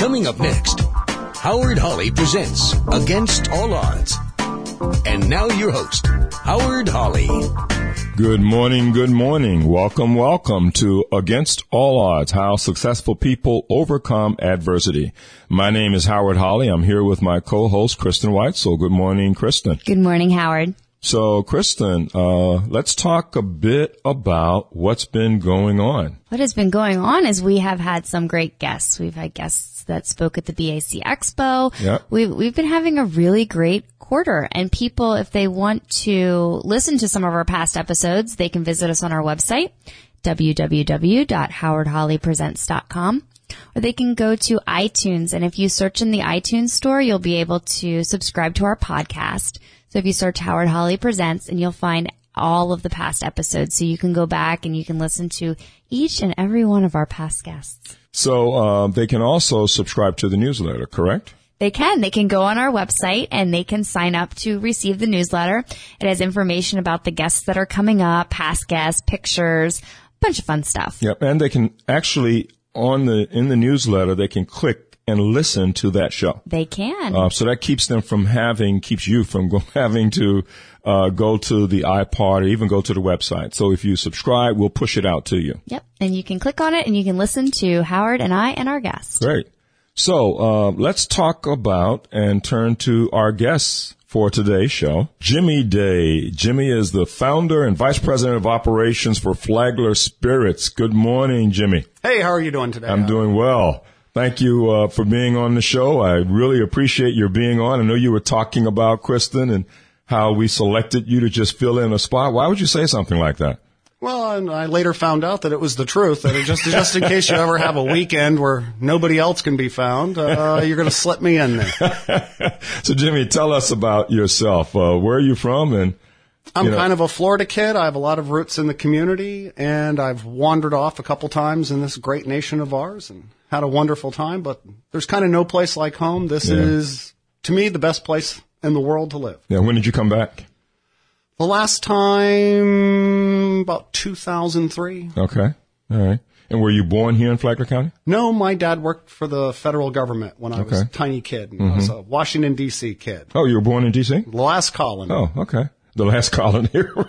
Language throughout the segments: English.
Coming up next, Howard Hawley presents Against All Odds. And now your host, Howard Hawley. Good morning, good morning. Welcome, welcome to Against All Odds, How Successful People Overcome Adversity. My name is Howard Hawley. I'm here with my co-host, Kristen White. So good morning, Kristen. Good morning, Howard. So, Kristen, let's talk a bit about what's been going on. What has been going on is we have had some great guests. We've had guests that spoke at the BAC Expo. Yep. We've been having a really great quarter, and people, if they want to listen to some of our past episodes, they can visit us on our website, www.howardhawleypresents.com, or they can go to iTunes, and if you search in the iTunes store, you'll be able to subscribe to our podcast. So if you search Howard Hawley Presents, and you'll find all of the past episodes, so you can go back and you can listen to each and every one of our past guests. So they can also subscribe to the newsletter, correct? They can. They can go on our website and they can sign up to receive the newsletter. It has information about the guests that are coming up, past guests, pictures, a bunch of fun stuff. Yep, and they can actually, in the newsletter, they can click and listen to that show. They can. So that keeps you from having to go to the iPod or even go to the website. So if you subscribe, we'll push it out to you. Yep. And you can click on it and you can listen to Howard and I and our guests. Great. So let's talk about and turn to our guests for today's show. Jimmy Day. Jimmy is the founder and vice president of operations for Flagler Spirits. Good morning, Jimmy. Hey, how are you doing today? I'm doing well. Thank you for being on the show. I really appreciate your being on. I know you were talking about Kristen and how we selected you to just fill in a spot. Why would you say something like that? Well, and I later found out that it was the truth. That it just in case you ever have a weekend where nobody else can be found, you're going to slip me in there. So, Jimmy, tell us about yourself. Where are you from? And I'm kind of a Florida kid. I have a lot of roots in the community, and I've wandered off a couple times in this great nation of ours and had a wonderful time. But there's kind of no place like home. This is, to me, the best place in the world to live. Yeah. When did you come back? The last time, about 2003. Okay. All right. And were you born here in Flagler County? No, my dad worked for the federal government when I was a tiny kid. And I was a Washington, D.C. kid. Oh, you were born in D.C.? The last colony. Oh, okay. The last colony.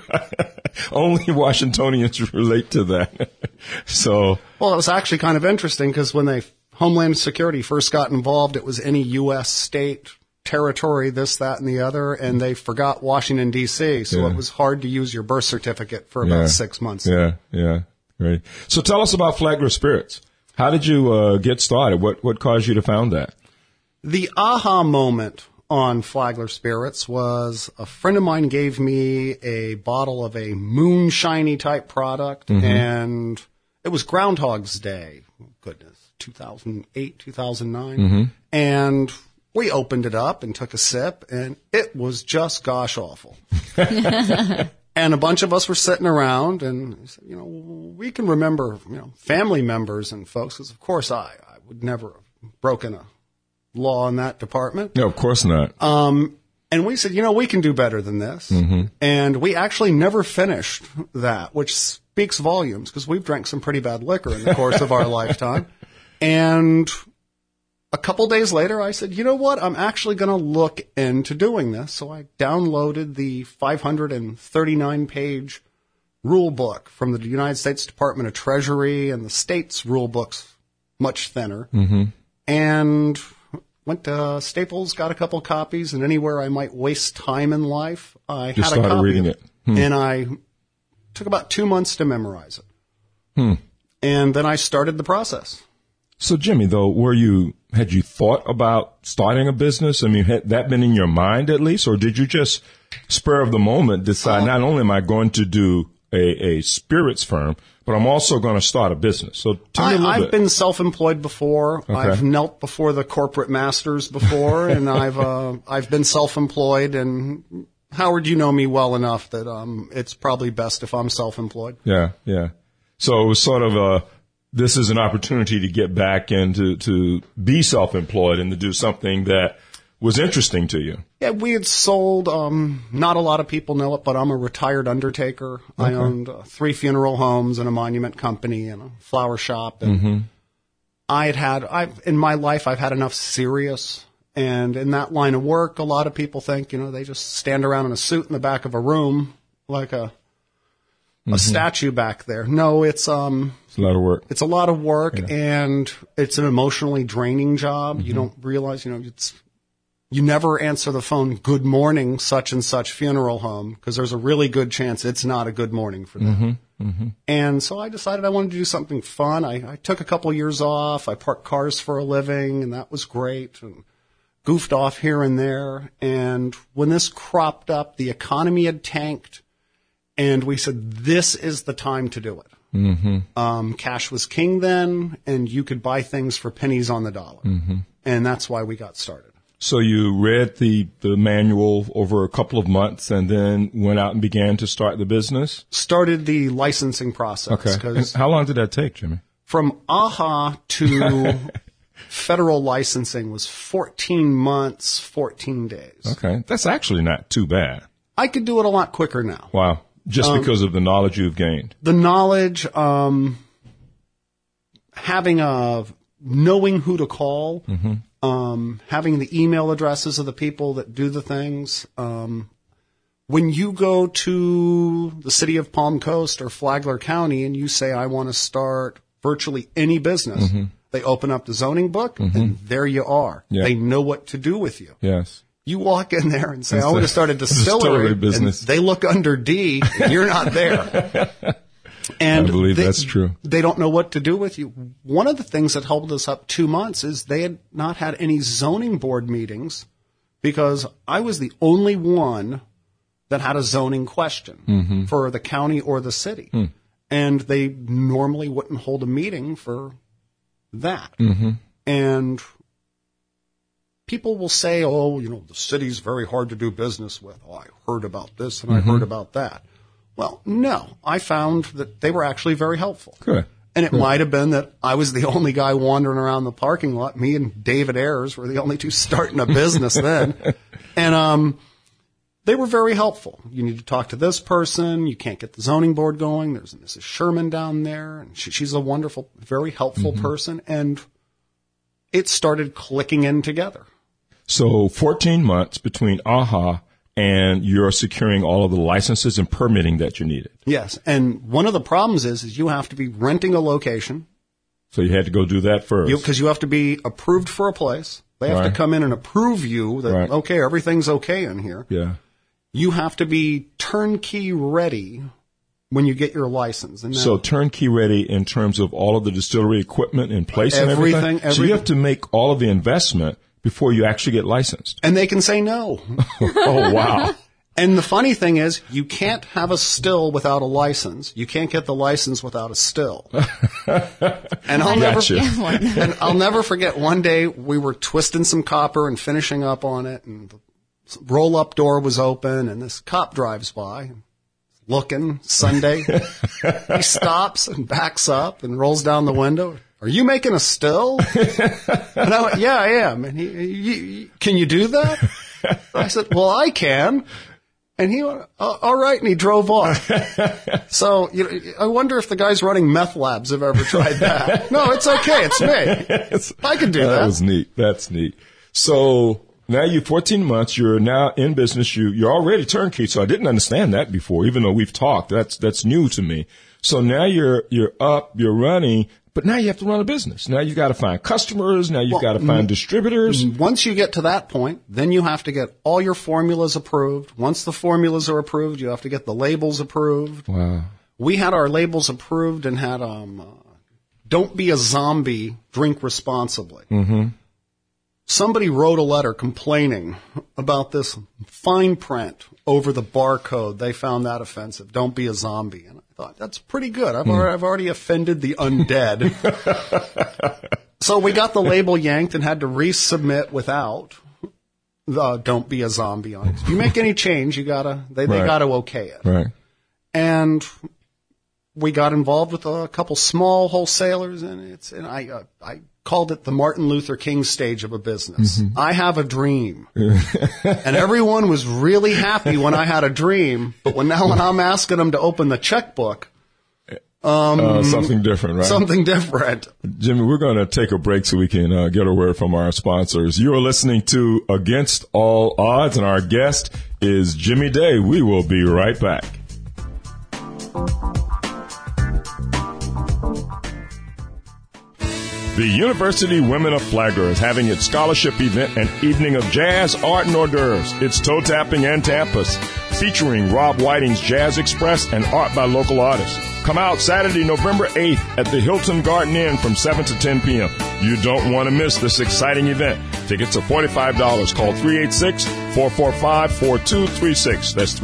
Only Washingtonians relate to that. So. Well, it was actually kind of interesting because when Homeland Security first got involved, it was any U.S. state, territory, this, that, and the other, and they forgot Washington, D.C., so it was hard to use your birth certificate for about 6 months. Yeah. Great. So tell us about Flagler Spirits. How did you get started? What caused you to found that? The aha moment on Flagler Spirits was a friend of mine gave me a bottle of a moonshiny type product, and it was Groundhog's Day. Goodness, 2008, 2009. And we opened it up and took a sip, and it was just gosh awful. And a bunch of us were sitting around, and said, we can remember, family members and folks, because of course I would never have broken a law in that department. No, of course not. And we said, we can do better than this. And we actually never finished that, which speaks volumes, because we've drank some pretty bad liquor in the course of our lifetime. And a couple days later, I said, you know what? I'm actually going to look into doing this. So I downloaded the 539-page rule book from the United States Department of Treasury, and the state's rule book's much thinner. And went to Staples, got a couple copies, and anywhere I might waste time in life, I had a copy. Reading it. And I took about 2 months to memorize it. And then I started the process. So, Jimmy, though, had you thought about starting a business? I mean, had that been in your mind at least, or did you just spur of the moment decide not only am I going to do a spirits firm, but I'm also going to start a business? So tell me a little bit. I've been self-employed before. Okay. I've knelt before the corporate masters before, and I've been self-employed. And Howard, you know me well enough that it's probably best if I'm self-employed. Yeah. So it was sort of this is an opportunity to get back and to be self-employed and to do something that was interesting to you. Yeah, we had sold, not a lot of people know it, but I'm a retired undertaker. Okay. I owned 3 funeral homes and a monument company and a flower shop. And in my life, I've had enough serious. And in that line of work, a lot of people think, they just stand around in a suit in the back of a room like a statue back there. No, it's a lot of work. It's a lot of work, and it's an emotionally draining job. You don't realize, you never answer the phone, "Good morning, such and such funeral home," because there's a really good chance it's not a good morning for them. And so I decided I wanted to do something fun. I took a couple of years off. I parked cars for a living, and that was great. And goofed off here and there. And when this cropped up, the economy had tanked, and we said, this is the time to do it. Cash was king then, and you could buy things for pennies on the dollar. And that's why we got started. So you read the manual over a couple of months and then went out and began to start the business? Started the licensing process. Okay. And how long did that take, Jimmy? From AHA to federal licensing was 14 months, 14 days. Okay. That's actually not too bad. I could do it a lot quicker now. Wow. Just because of the knowledge you've gained. The knowledge, knowing who to call, having the email addresses of the people that do the things. When you go to the city of Palm Coast or Flagler County and you say, I want to start virtually any business, they open up the zoning book and there you are. Yeah. They know what to do with you. Yes. You walk in there and say, I want to start a distillery business. And they look under D and you're not there. And I believe that's true. They don't know what to do with you. One of the things that held us up 2 months is they had not had any zoning board meetings because I was the only one that had a zoning question for the county or the city. And they normally wouldn't hold a meeting for that. And people will say, the city's very hard to do business with. Oh, I heard about this and I heard about that. Well, no, I found that they were actually very helpful. Good. And it might have been that I was the only guy wandering around the parking lot. Me and David Ayers were the only two starting a business then. And they were very helpful. You need to talk to this person. You can't get the zoning board going. There's Mrs. Sherman down there. And she's a wonderful, very helpful person. And it started clicking in together. So 14 months between AHA and you're securing all of the licenses and permitting that you needed. Yes. And one of the problems is you have to be renting a location. So you had to go do that first. Because you have to be approved for a place. They have to come in and approve you that, okay, everything's okay in here. Yeah. You have to be turnkey ready when you get your license. And so turnkey ready in terms of all of the distillery equipment in place and everything? So you have to make all of the investment before you actually get licensed. And they can say no. Oh, wow. And the funny thing is, you can't have a still without a license. You can't get the license without a still. And I'll never forget one day we were twisting some copper and finishing up on it, and the roll-up door was open, and this cop drives by, looking, Sunday. He stops and backs up and rolls down the window. Are you making a still? And I went, yeah, I am. And can you do that? I said, well, I can. And he went, all right. And he drove off. So I wonder if the guys running meth labs have ever tried that. No, it's okay. It's me. I can do that. That was neat. That's neat. So now you're 14 months. You're now in business. You're already turnkey. So I didn't understand that before, even though we've talked. That's new to me. So now you're up, you're running. But now you have to run a business. Now you've got to find customers. Now you've got to find distributors. Once you get to that point, then you have to get all your formulas approved. Once the formulas are approved, you have to get the labels approved. Wow. We had our labels approved and had "Don't be a zombie, drink responsibly." Somebody wrote a letter complaining about this fine print over the barcode. They found that offensive. Don't be a zombie. And I thought, that's pretty good. I've already offended the undead. So we got the label yanked and had to resubmit without the "Don't be a zombie" on it. If you make any change, they gotta okay it. Right. And we got involved with a couple small wholesalers, and I called it the Martin Luther King stage of a business. I have a dream. And everyone was really happy when I had a dream, but when I'm asking them to open the checkbook, Something different, right? Something different. Jimmy, we're going to take a break so we can get a word from our sponsors. You're listening to Against All Odds, and our guest is Jimmy Day. We will be right back. The University Women of Flagler is having its scholarship event and evening of jazz, art, and hors d'oeuvres. It's toe tapping and tapas, featuring Rob Whiting's Jazz Express and art by local artists. Come out Saturday, November 8th at the Hilton Garden Inn from 7 to 10 p.m. You don't want to miss this exciting event. Tickets are $45. Call 386-445-4236. That's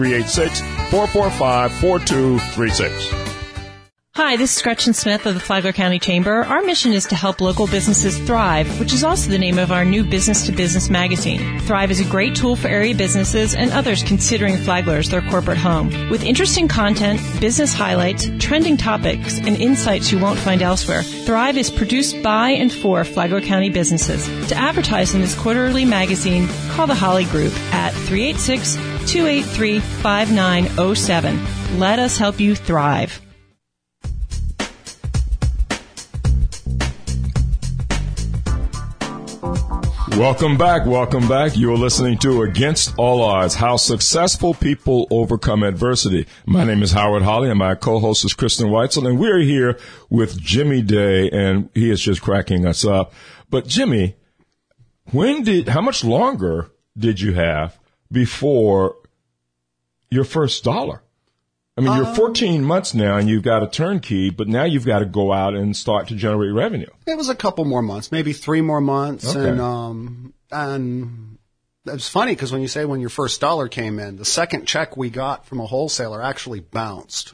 386-445-4236. Hi, this is Gretchen Smith of the Flagler County Chamber. Our mission is to help local businesses thrive, which is also the name of our new business-to-business magazine. Thrive is a great tool for area businesses and others considering Flagler as their corporate home. With interesting content, business highlights, trending topics, and insights you won't find elsewhere, Thrive is produced by and for Flagler County businesses. To advertise in this quarterly magazine, call the Holly Group at 386-283-5907. Let us help you thrive. Welcome back. Welcome back. You're listening to Against All Odds, How Successful People Overcome Adversity. My name is Howard Holly, and my co-host is Kristen Weitzel, and we're here with Jimmy Day, and he is just cracking us up. But Jimmy, how much longer did you have before your first dollar? I mean, you're 14 months now, and you've got a turnkey, but now you've got to go out and start to generate revenue. It was a couple more months, maybe 3 more months. Okay. And it's funny because when your first dollar came in, the second check we got from a wholesaler actually bounced.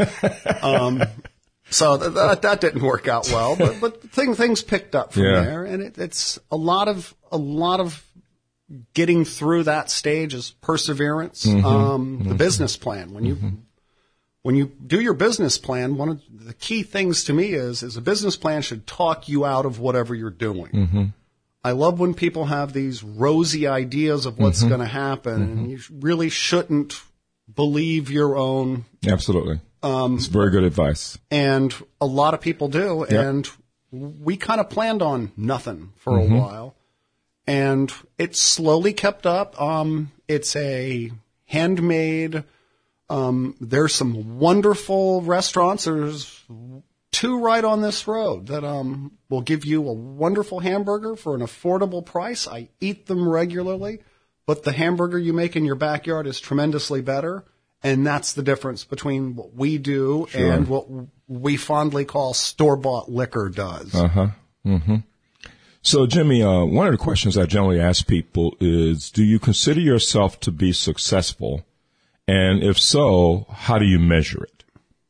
So that didn't work out well, but things picked up from there. And it's a lot of getting through that stage is perseverance. The business plan, when you do your business plan, one of the key things to me is a business plan should talk you out of whatever you're doing. I love when people have these rosy ideas of what's going to happen, and you really shouldn't believe your own. Absolutely. It's very good advice. And a lot of people do, and we kind of planned on nothing for a while, and it slowly kept up. It's a handmade. There's some wonderful restaurants. There's 2 right on this road that will give you a wonderful hamburger for an affordable price. I eat them regularly, but the hamburger you make in your backyard is tremendously better, and that's the difference between what we do and what we fondly call store-bought liquor does. So, Jimmy, one of the questions I generally ask people is, do you consider yourself to be successful? And if so, how do you measure it?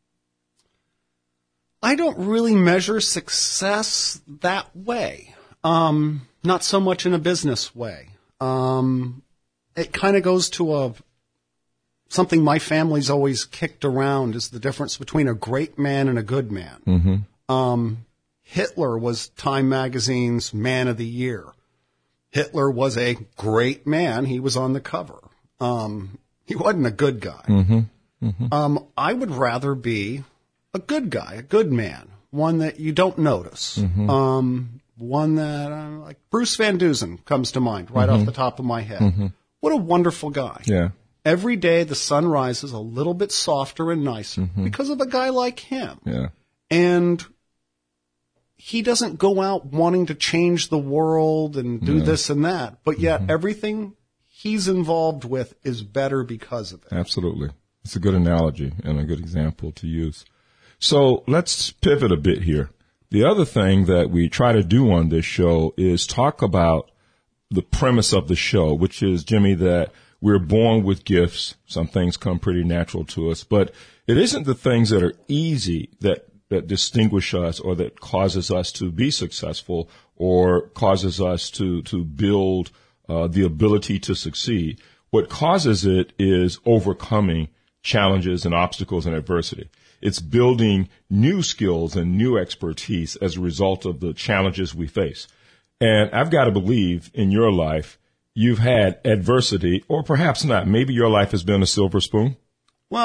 I don't really measure success that way. Not so much in a business way. It kind of goes to something my family's always kicked around is the difference between a great man and a good man. Hitler was Time Magazine's Man of the Year. Hitler was a great man. He was on the cover. He wasn't a good guy. I would rather be a good guy, a good man, one that you don't notice. One that, like Bruce Van Dusen comes to mind right off the top of my head. What a wonderful guy. Yeah. Every day the sun rises a little bit softer and nicer because of a guy like him. Yeah. And he doesn't go out wanting to change the world and do this and that, but yet everything he's involved with is better because of it. Absolutely. It's a good analogy and a good example to use. So let's pivot a bit here. The other thing that we try to do on this show is talk about the premise of the show, which is, Jimmy, that we're born with gifts. Some things come pretty natural to us, but it isn't the things that are easy that distinguish us or that causes us to be successful or causes us to build the ability to succeed. What causes it is overcoming challenges and obstacles and adversity. It's building new skills and new expertise as a result of the challenges we face. And I've got to believe in your life, you've had adversity, or perhaps not. Maybe your life has been a silver spoon. Well,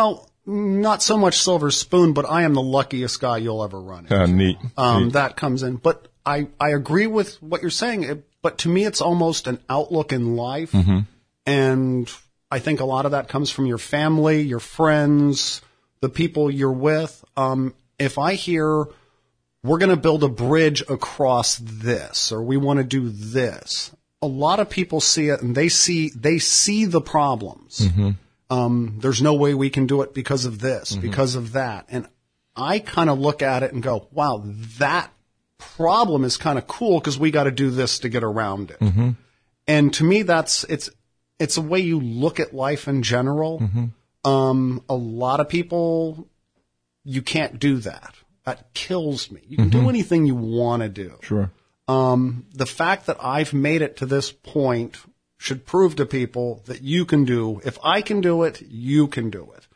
not so much silver spoon, but I am the luckiest guy you'll ever run into. Neat. That comes in. But I agree with what you're saying. But to me, it's almost an outlook in life. Mm-hmm. And I think a lot of that comes from your family, your friends, the people you're with. If I hear we're going to build a bridge across this, or we want to do this, a lot of people see it and they see the problems. Mm-hmm. There's no way we can do it because of this, Mm-hmm. because of that. And I kind of look at it and go, wow, that problem is kind of cool because we got to do this to get around it. Mm-hmm. And to me, it's a way you look at life in general. Mm-hmm. A lot of people, you can't do that. That kills me. You can do anything you want to do. Sure. The fact that I've made it to this point should prove to people that you can do. If I can do it, you can do it.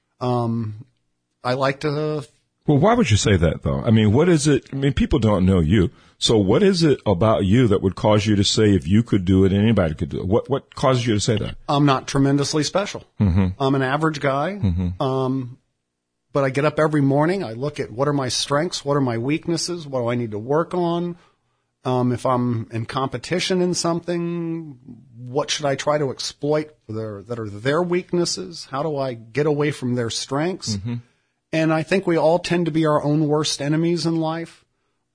I like to. Well, why would you say that, though? I mean, what is it? I mean, people don't know you. So what is it about you that would cause you to say if you could do it, anybody could do it? What causes you to say that? I'm not tremendously special. Mm-hmm. I'm an average guy. Mm-hmm. But I get up every morning. I look at what are my strengths, what are my weaknesses, what do I need to work on. If I'm in competition in something, what should I try to exploit that are their weaknesses? How do I get away from their strengths? Mm-hmm. And I think we all tend to be our own worst enemies in life.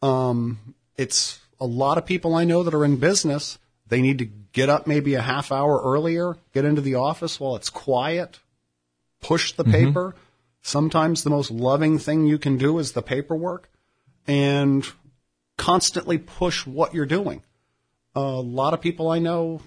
It's a lot of people I know that are in business. They need to get up maybe a half hour earlier, get into the office while it's quiet, push the paper. Sometimes the most loving thing you can do is the paperwork, and constantly push what you're doing. A lot of people I know,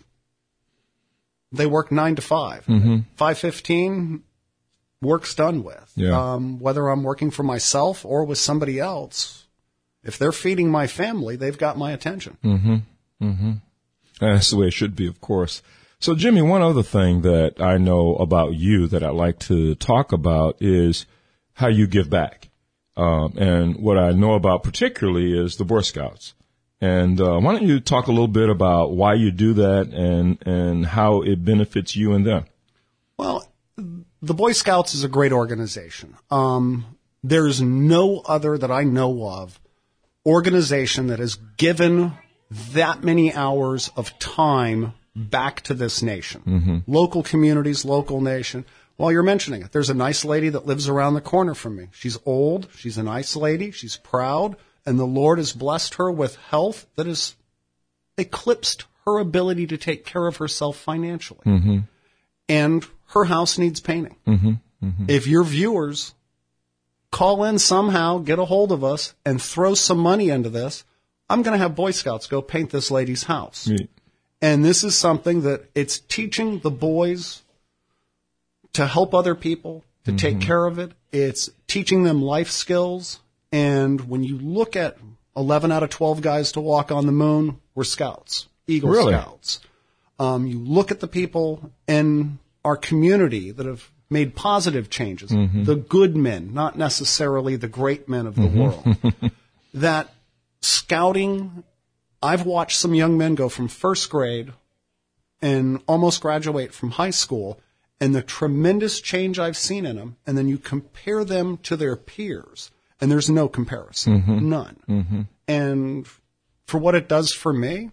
they work 9 to 5. 5:15, work's done with. Yeah. Whether I'm working for myself or with somebody else, if they're feeding my family, they've got my attention. That's the way it should be, of course. So, Jimmy, one other thing that I know about you that I'd like to talk about is how you give back. And what I know about particularly is the Boy Scouts. And why don't you talk a little bit about why you do that and how it benefits you and them? Well, the Boy Scouts is a great organization. There's no other that I know of organization that has given that many hours of time back to this nation. Local communities, local nation. While you're mentioning it, there's a nice lady that lives around the corner from me. She's old. She's a nice lady. She's proud. And the Lord has blessed her with health that has eclipsed her ability to take care of herself financially. And her house needs painting. If your viewers call in somehow, get a hold of us, and throw some money into this, I'm going to have Boy Scouts go paint this lady's house. And this is something that it's teaching the boys to help other people, to take care of it. It's teaching them life skills. And when you look at 11 out of 12 guys to walk on the moon, were Scouts, Eagle Scouts. You look at the people in our community that have made positive changes, the good men, not necessarily the great men of the world. That scouting, I've watched some young men go from first grade and almost graduate from high school, and the tremendous change I've seen in them, and then you compare them to their peers, and there's no comparison, none. And for what it does for me,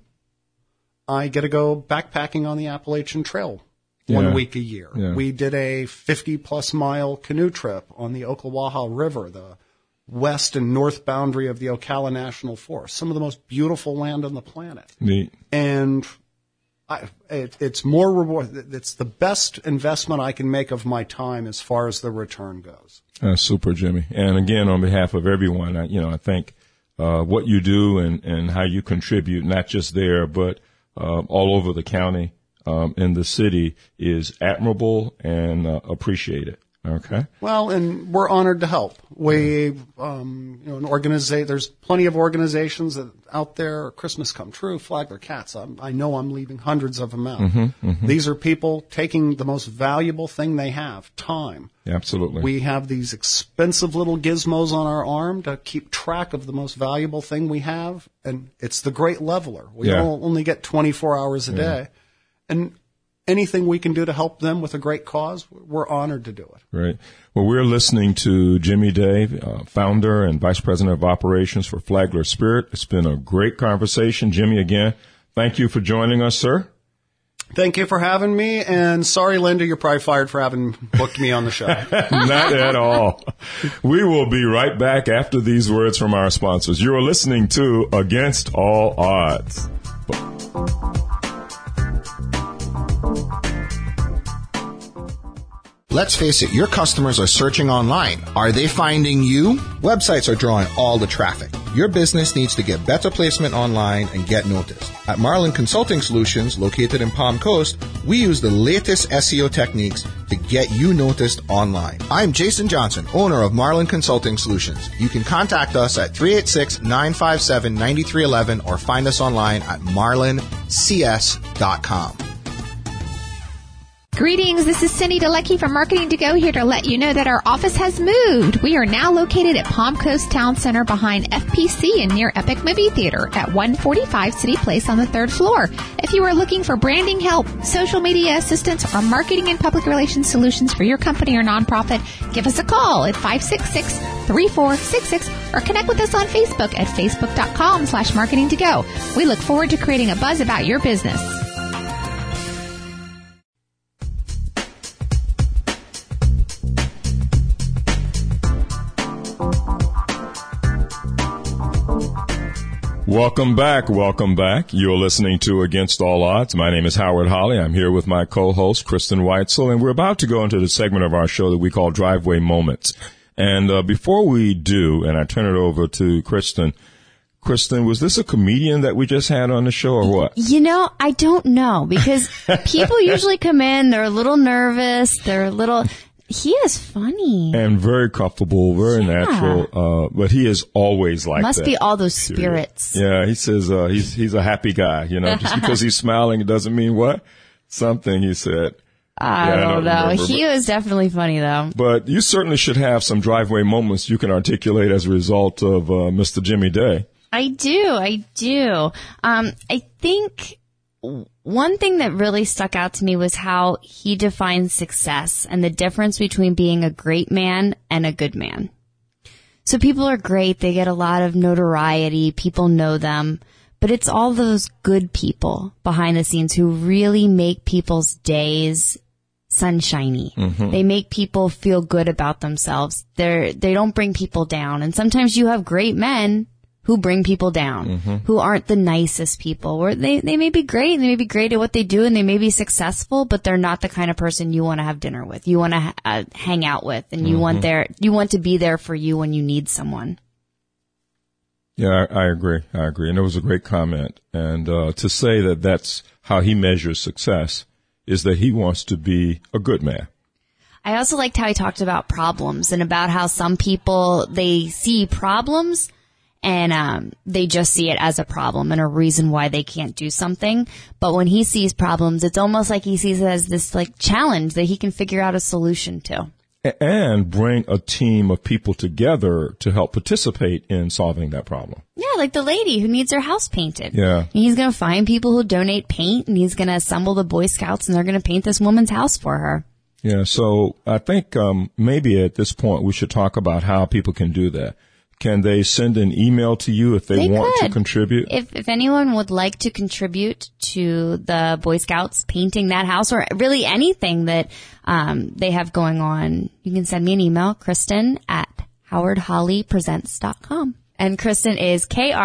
I get to go backpacking on the Appalachian Trail 1 week a year. We did a 50-plus mile canoe trip on the Ocklawaha River, the west and north boundary of the Ocala National Forest, some of the most beautiful land on the planet. Neat. And it's more reward. It's the best investment I can make of my time as far as the return goes. That's super, Jimmy. And again, on behalf of everyone, I think what you do and how you contribute, not just there, but all over the county and the city, is admirable and appreciated. Okay. Well, and we're honored to help. We, there's plenty of organizations that out there. Christmas Come True, Flagler Cats. I know I'm leaving hundreds of them out. These are people taking the most valuable thing they have, time. Absolutely. We have these expensive little gizmos on our arm to keep track of the most valuable thing we have, and it's the great leveler. We only get 24 hours a day. And anything we can do to help them with a great cause, we're honored to do it. Right. Well, we're listening to Jimmy Day, founder and vice president of operations for Flagler Spirit. It's been a great conversation. Jimmy, again, thank you for joining us, sir. Thank you for having me, and sorry, Linda, you're probably fired for having booked me on the show. Not at all. We will be right back after these words from our sponsors. You are listening to Against All Odds. Let's face it, your customers are searching online. Are they finding you? Websites are drawing all the traffic. Your business needs to get better placement online and get noticed. At Marlin Consulting Solutions, located in Palm Coast, we use the latest SEO techniques to get you noticed online. I'm Jason Johnson, owner of Marlin Consulting Solutions. You can contact us at 386-957-9311 or find us online at marlincs.com. Greetings, this is Cindy DeLucky from Marketing to Go here to let you know that our office has moved. We are now located at Palm Coast Town Center behind FPC and near Epic Movie Theater at 145 City Place on the 3rd floor. If you are looking for branding help, social media assistance, or marketing and public relations solutions for your company or nonprofit, give us a call at 566-3466 or connect with us on Facebook at facebook.com/marketing to go. We look forward to creating a buzz about your business. Welcome back. Welcome back. You're listening to Against All Odds. My name is Howard Holly. I'm here with my co-host, Kristen Weitzel, and we're about to go into the segment of our show that we call Driveway Moments. And before we do, and I turn it over to Kristen, was this a comedian that we just had on the show or what? You know, I don't know, because people usually come in, they're a little nervous, he is funny. And very comfortable, very natural, but he is always like Must that. be all those spirits. Yeah, he says he's a happy guy, you know, just because he's smiling, it doesn't mean what? Something he said. I don't know. He was definitely funny, though. But you certainly should have some driveway moments you can articulate as a result of Mr. Jimmy Day. I do. I think one thing that really stuck out to me was how he defines success and the difference between being a great man and a good man. So people are great. They get a lot of notoriety. People know them. But it's all those good people behind the scenes who really make people's days sunshiny. Mm-hmm. They make people feel good about themselves. They don't bring people down. And sometimes you have great men who bring people down, who aren't the nicest people, or they may be great, and they may be great at what they do, and they may be successful, but they're not the kind of person you want to have dinner with, you want to hang out with, and you want to be there for you when you need someone. Yeah, I agree. And it was a great comment. And to say that that's how he measures success is that he wants to be a good man. I also liked how he talked about problems and about how some people, they see problems and they just see it as a problem and a reason why they can't do something. But when he sees problems, it's almost like he sees it as this like challenge that he can figure out a solution to. And bring a team of people together to help participate in solving that problem. Yeah, like the lady who needs her house painted. Yeah. And he's going to find people who donate paint, and he's going to assemble the Boy Scouts, and they're going to paint this woman's house for her. Yeah, so I think maybe at this point we should talk about how people can do that. Can they send an email to you if they want to contribute? If anyone would like to contribute to the Boy Scouts painting that house, or really anything that they have going on, you can send me an email, Kristen at howardhollypresents.com. And Kristen is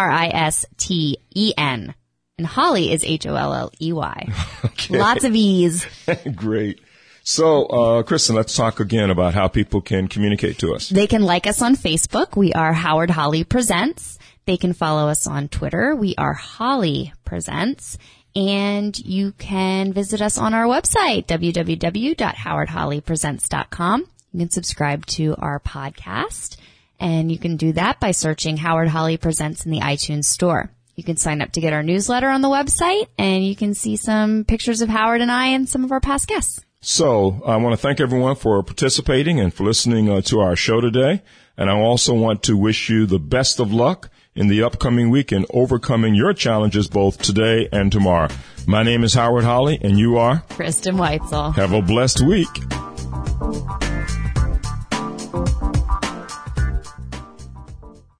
Kristen, and Holly is Holley. Okay. Lots of E's. Great. So, Kristen, let's talk again about how people can communicate to us. They can like us on Facebook. We are Howard Holly Presents. They can follow us on Twitter. We are Holly Presents. And you can visit us on our website, www.howardhollypresents.com. You can subscribe to our podcast, and you can do that by searching Howard Holly Presents in the iTunes store. You can sign up to get our newsletter on the website, and you can see some pictures of Howard and I and some of our past guests. So I want to thank everyone for participating and for listening to our show today. And I also want to wish you the best of luck in the upcoming week in overcoming your challenges both today and tomorrow. My name is Howard Holly, and you are? Kristen Weitzel. Have a blessed week.